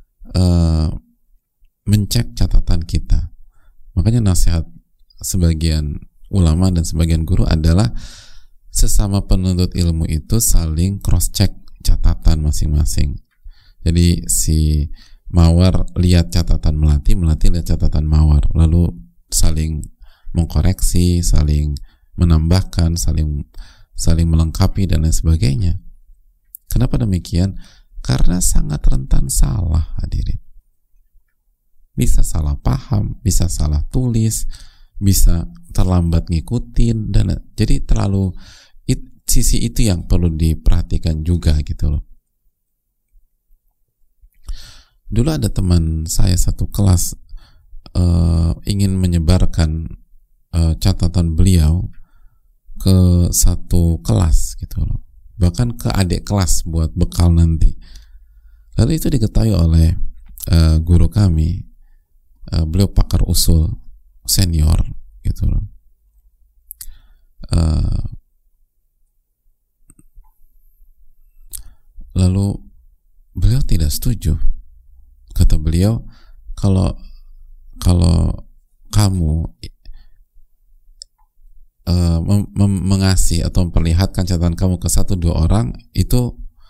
mencek catatan kita. Makanya nasihat sebagian ulama dan sebagian guru adalah sesama penuntut ilmu itu saling cross check catatan masing-masing. Jadi si Mawar lihat catatan Melati lihat catatan Mawar, lalu saling mengkoreksi, saling menambahkan, saling melengkapi dan lain sebagainya. Kenapa demikian? Karena sangat rentan salah, hadirin. Bisa salah paham, bisa salah tulis, bisa terlambat ngikutin, dan jadi terlalu sisi itu yang perlu diperhatikan juga gitu loh. Dulu ada teman saya satu kelas ingin menyebarkan catatan beliau ke satu kelas gitu loh, bahkan ke adik kelas buat bekal nanti. Lalu itu diketahui oleh guru kami, beliau pakar usul senior gitu loh. Lalu beliau tidak setuju. Kata beliau, kalau kamu mengasih atau memperlihatkan catatan kamu ke 1-2 orang, itu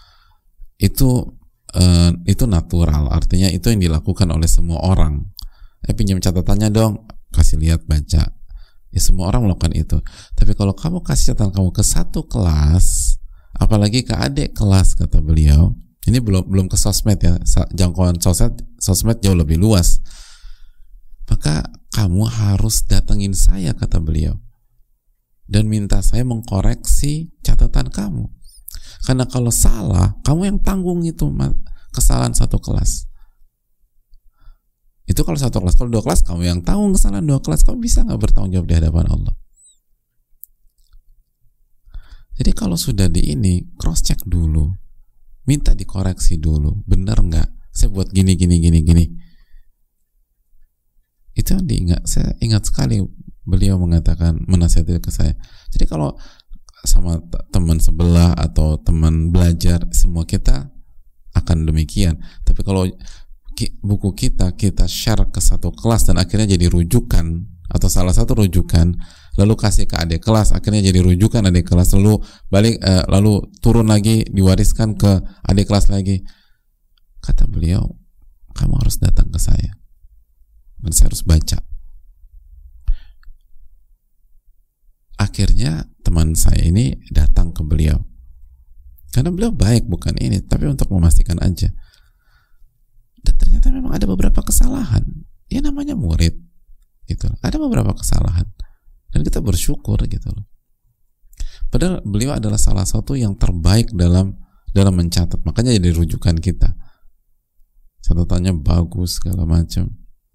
natural, artinya itu yang dilakukan oleh semua orang. Pinjam catatannya dong, kasih lihat, baca. Ya semua orang melakukan itu. Tapi kalau kamu kasih catatan kamu ke satu kelas, apalagi ke adik kelas, kata beliau, ini belum ke sosmed ya, jangkauan sosmed jauh lebih luas, maka kamu harus datengin saya, kata beliau, dan minta saya mengkoreksi catatan kamu. Karena kalau salah, kamu yang tanggung itu kesalahan satu kelas. Itu kalau satu kelas. Kalau 2 kelas, kamu yang tanggung kesalahan 2 kelas. Kamu bisa nggak bertanggung jawab di hadapan Allah? Jadi kalau sudah cross check dulu, minta dikoreksi dulu, benar nggak? Saya buat gini. Itu yang saya ingat sekali beliau mengatakan, menasihati ke saya. Jadi kalau sama teman sebelah atau teman belajar, semua kita akan demikian. Tapi kalau buku kita share ke satu kelas dan akhirnya jadi rujukan, atau salah satu rujukan, lalu kasih ke adik kelas, akhirnya jadi rujukan adik kelas, lalu balik, lalu turun lagi, diwariskan ke adik kelas lagi. Kata beliau, kamu harus datang ke saya dan saya harus baca. Akhirnya teman saya ini datang ke beliau, karena beliau baik, bukan ini, tapi untuk memastikan aja. Dan ternyata memang ada beberapa kesalahan. Ya namanya murid gitu. Ada beberapa kesalahan dan kita bersyukur gitu loh. Padahal beliau adalah salah satu yang terbaik dalam mencatat, makanya jadi rujukan kita. Catatannya bagus segala macam.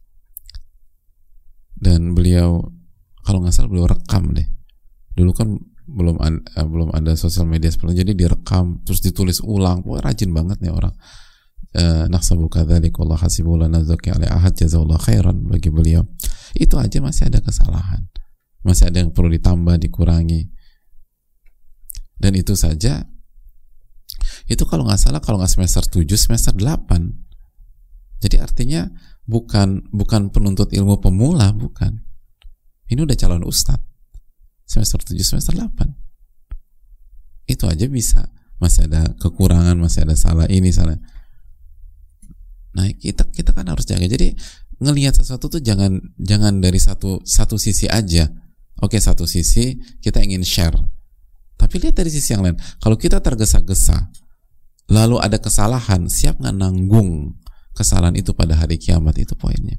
Dan beliau, kalau nggak salah beliau rekam deh. Dulu kan belum ada sosial media seperti, jadi direkam terus ditulis ulang. Wah, rajin banget nih orang. Nahsabu kadzalik wallahu hasibuhu la nazaki ala ahad, jazakallahu khairan. Bagi beliau itu aja masih ada kesalahan, masih ada yang perlu ditambah, dikurangi. Dan itu saja, itu kalau nggak salah, kalau nggak semester 7, semester 8. Jadi artinya bukan penuntut ilmu pemula, bukan. Ini udah calon ustadz, semester 7, semester 8. Itu aja bisa, masih ada kekurangan, masih ada salah ini, salah. Nah, kita kan harus jaga. Jadi ngelihat sesuatu tuh jangan dari satu sisi aja. Oke, satu sisi kita ingin share, tapi lihat dari sisi yang lain. Kalau kita tergesa-gesa lalu ada kesalahan, siap nggak nanggung kesalahan itu pada hari kiamat? Itu poinnya.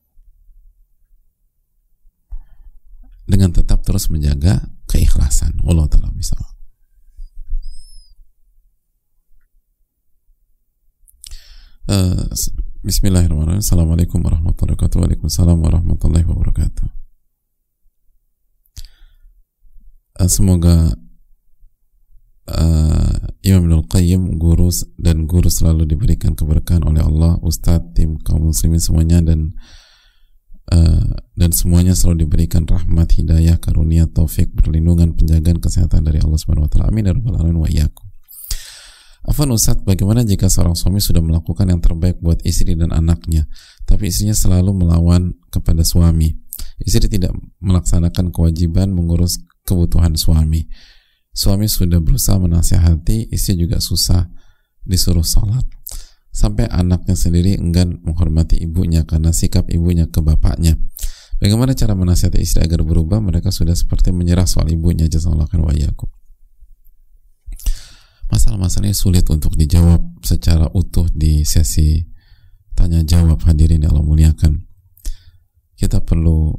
Dengan tetap terus menjaga keikhlasan. Wallahu ta'ala bishawab. Bismillahirrahmanirrahim. Assalamualaikum warahmatullahi wabarakatuh. Waalaikumsalam warahmatullahi wabarakatuh. Semoga Imam Ibnul Qayyim, guru selalu diberikan keberkahan oleh Allah, Ustadz, tim kaum muslimin semuanya, dan semuanya selalu diberikan rahmat, hidayah, karunia, taufik, perlindungan, penjagaan, kesehatan dari Allah Subhanahu wa taala. Amin ya rabbal alamin wa iyyakum. Afwan Ustadz, bagaimana jika seorang suami sudah melakukan yang terbaik buat istri dan anaknya, tapi istrinya selalu melawan kepada suami? Istri tidak melaksanakan kewajiban mengurus kebutuhan suami. Suami sudah berusaha menasihati, istri juga susah disuruh sholat. Sampai anaknya sendiri enggan menghormati ibunya karena sikap ibunya ke bapaknya. Bagaimana cara menasihati istri agar berubah? Mereka sudah seperti menyerah soal ibunya. Jazakallahu khairan wa iyyakum. masalah-masalahnya sulit untuk dijawab secara utuh di sesi tanya jawab. Hadirin yang Allah muliakan, kita perlu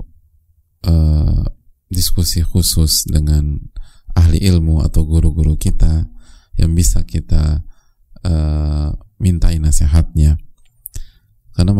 diskusi khusus dengan ahli ilmu atau guru-guru kita yang bisa kita mintai nasihatnya, karena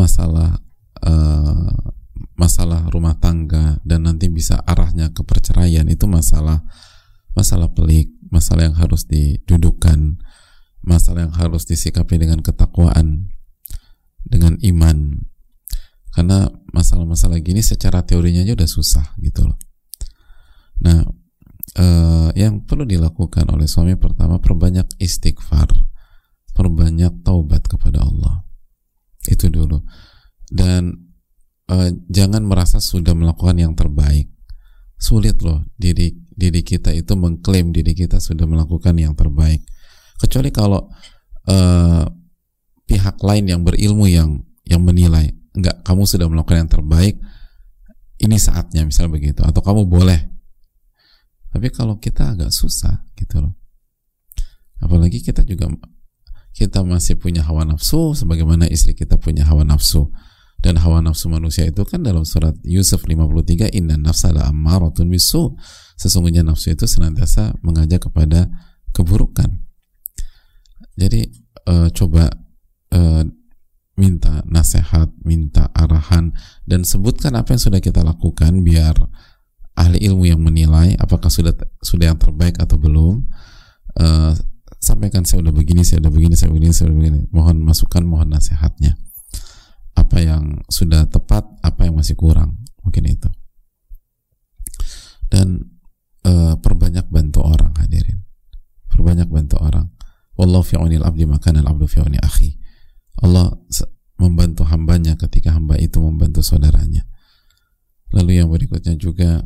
masalah rumah tangga dan nanti bisa arahnya ke perceraian itu masalah pelik, masalah yang harus didudukkan, masalah yang harus disikapi dengan ketakwaan, dengan iman. Karena masalah-masalah gini secara teorinya aja udah susah gitu loh. Nah, yang perlu dilakukan oleh suami, pertama, perbanyak istighfar, perbanyak taubat kepada Allah. Itu dulu. Dan jangan merasa sudah melakukan yang terbaik. Sulit loh diri kita itu mengklaim diri kita sudah melakukan yang terbaik, kecuali kalau pihak lain yang berilmu yang menilai, enggak, kamu sudah melakukan yang terbaik, ini saatnya, misalnya begitu, atau kamu boleh. Tapi kalau kita agak susah gitu loh, apalagi kita masih punya hawa nafsu sebagaimana istri kita punya hawa nafsu. Dan hawa nafsu manusia itu kan dalam surat Yusuf 53, inna nafsa la ammaratun bisu, sesungguhnya nafsu itu senantiasa mengajak kepada keburukan. Jadi coba minta nasihat, minta arahan, dan sebutkan apa yang sudah kita lakukan biar ahli ilmu yang menilai apakah sudah yang terbaik atau belum. Sampaikan, saya udah begini, saya udah begini, mohon masukan, mohon nasihatnya, apa yang sudah tepat, apa yang masih kurang, mungkin itu. Dan perbanyak bantu orang, hadirin, perbanyak bantu orang. Wallahu fi aunil abdi ma kana al abdu fi auni akhi. Allah membantu hambanya ketika hamba itu membantu saudaranya. Lalu yang berikutnya juga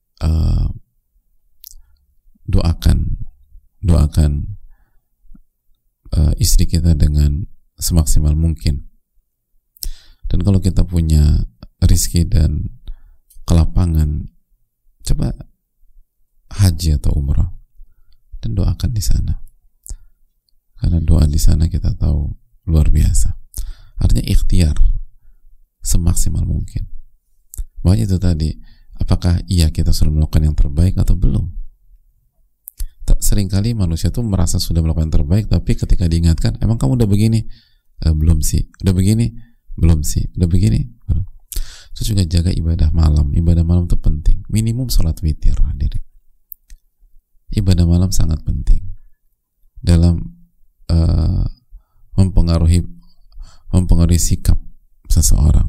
doakan istri kita dengan semaksimal mungkin. Dan kalau kita punya rizki dan kelapangan, coba haji atau umrah dan doakan di sana, karena doa di sana kita tahu luar biasa. Artinya ikhtiar semaksimal mungkin. Makanya itu tadi, apakah iya kita sudah melakukan yang terbaik atau belum? Seringkali manusia tuh merasa sudah melakukan yang terbaik, tapi ketika diingatkan, emang kamu udah begini? Belum sih. Udah begini? Belum sih. Udah begini? Belum. Terus juga jaga ibadah malam. Ibadah malam itu penting. Minimum sholat witir, hadirin. Ibadah malam sangat penting dalam mempengaruhi sikap seseorang.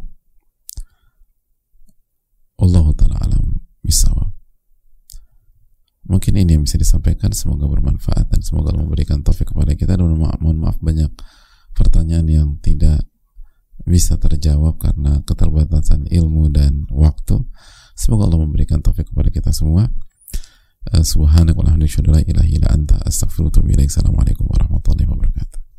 Allahu ta'ala alam bisawab. Mungkin ini yang bisa disampaikan, semoga bermanfaat dan semoga Allah memberikan taufik kepada kita. Dan mohon maaf banyak pertanyaan yang tidak bisa terjawab karena keterbatasan ilmu dan waktu. Semoga Allah memberikan taufik kepada kita semua. Subhanakallahumma wa bihamdika, asyhadu an la ilaha illa anta, astaghfiruka wa atubu ilaik. Assalamualaikum warahmatullahi wabarakatuh.